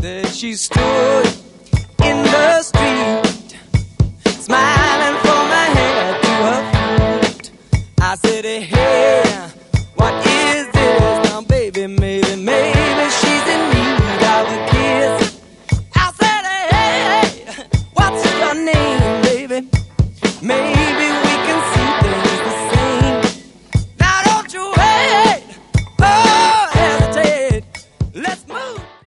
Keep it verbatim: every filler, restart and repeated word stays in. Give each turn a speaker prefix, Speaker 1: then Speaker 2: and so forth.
Speaker 1: There she stood in the street, smiling from her head to her feet. I said, hey,